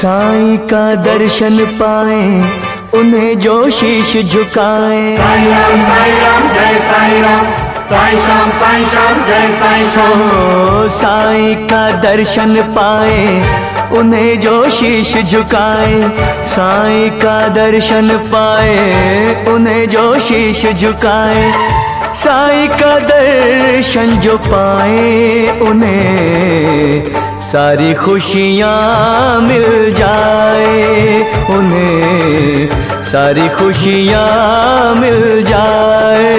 साईं का दर्शन पाए उन्हें जो शीश झुकाए। साईं राम जय साईं राम, साईं श्याम जय साईं श्याम। साईं का दर्शन पाए उन्हें जो शीश झुकाए। साईं का दर्शन पाए उन्हें जो शीश झुकाए। साईं का दर्शन जो पाए उन्हें सारी खुशियाँ मिल जाए, उन्हें सारी खुशियाँ मिल जाए।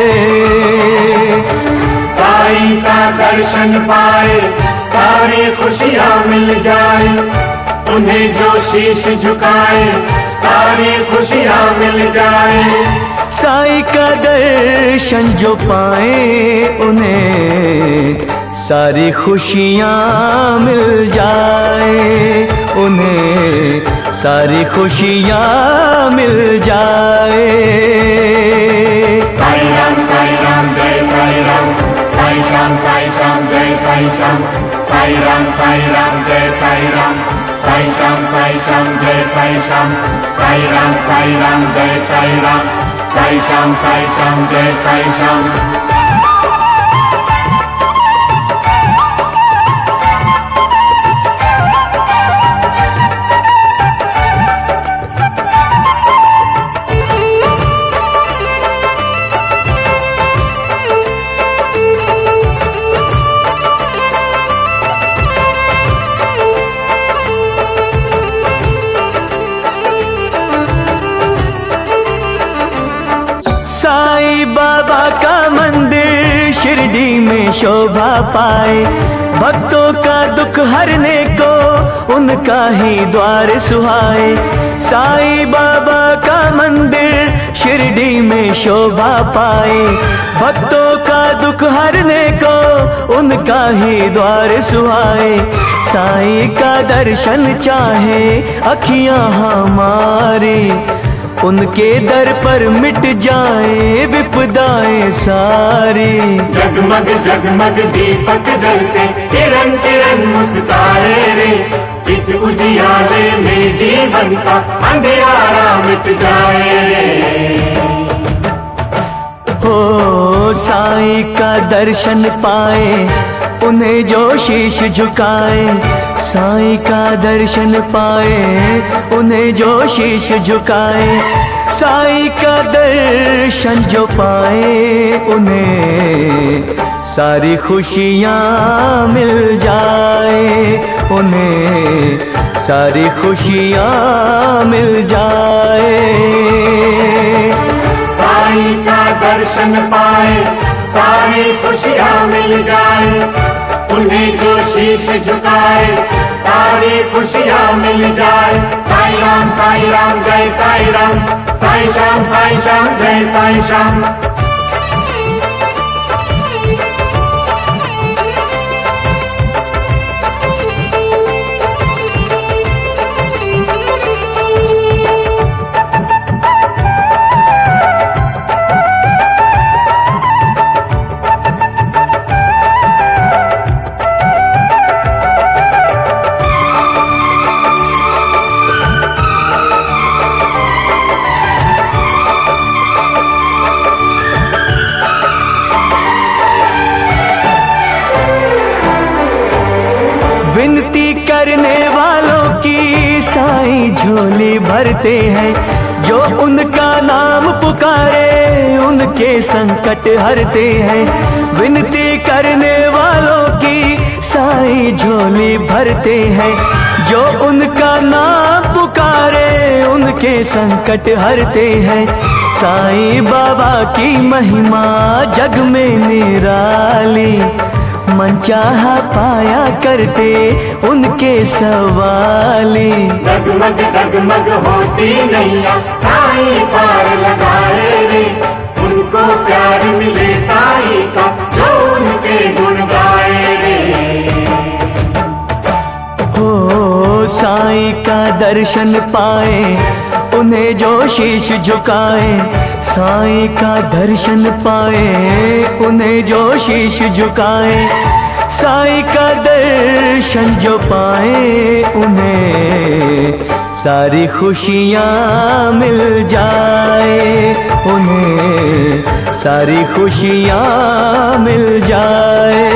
साईं का दर्शन पाए सारी खुशियाँ मिल जाए, उन्हें जो शीश झुकाए सारी खुशियाँ मिल जाए। साईं का दर्शन जो पाए उन्हें सारी खुशियाँ मिल जाए, उन्हें सारी खुशियाँ मिल जाए। साईं राम जय साईं राम, साईं श्याम जय साईं श्याम। साईं राम जय साईं राम, साईं श्याम जय साईं श्याम। साईं राम जय साईं राम, साईं श्याम जय साईं श्याम। साईं बाबा का मंदिर शिरडी में शोभा पाए, भक्तों का दुख हरने को उनका ही द्वार सुहाए। साईं बाबा का मंदिर शिरडी में शोभा पाए, भक्तों का दुख हरने को उनका ही द्वार सुहाए। साईं का दर्शन चाहे अखियां हमारी, उनके दर पर मिट जाए विपदाएं सारी। जगमग जगमग दीपक जलते किरण किरण मुस्काए रे, इस उजियाले में जीवन का अंधियारा मिट जाए रे। हो साईं का दर्शन पाए उन्हें जो शीश झुकाए। साईं का दर्शन पाए उन्हें जो शीश झुकाए। साईं का दर्शन जो पाए उन्हें सारी खुशियाँ मिल जाए, उन्हें सारी खुशियाँ मिल जाए। साईं का दर्शन पाए सारी खुशियाँ मिल जाए, उन्हें जो शीश झुकाए सारी खुशियाँ मिल जाए। साईं राम जय साईं राम, साईं श्याम जय साईं श्याम। विनती करने वालों की साईं झोली भरते हैं, जो उनका नाम पुकारे उनके संकट हरते हैं। विनती करने वालों की साईं झोली भरते हैं, जो उनका नाम पुकारे उनके संकट हरते हैं। साईं बाबा की महिमा जग में निराली, मनचाहा पाया करते उनके सवाली। डगमग डगमग होती नैया साईं पार लगाए रे, उनको प्यार मिले साईं का जो उनके गुण गाए रे। हो साईं का दर्शन पाए उन्हें जो शीश झुकाए। साईं का दर्शन पाए उन्हें जो शीश झुकाए। साईं का दर्शन जो पाए उन्हें सारी खुशियाँ मिल जाए, उन्हें सारी खुशियाँ मिल जाए।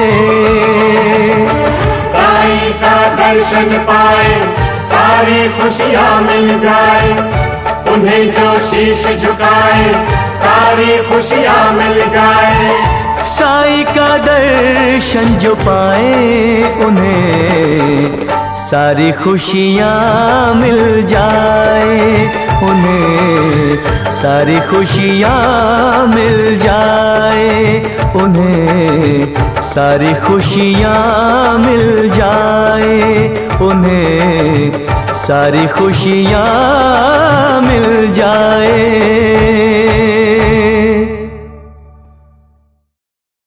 साईं का दर्शन पाए सारी खुशियाँ मिल जाए, उन्हें जो शीश झुकाए सारी खुशियाँ मिल जाए। साईं का दर्शन जो पाए उन्हें सारी खुशियाँ मिल जाए, उन्हें सारी खुशियाँ मिल जाए, उन्हें सारी खुशियाँ मिल जाए, उन्हें सारी खुशियाँ मिल जाए।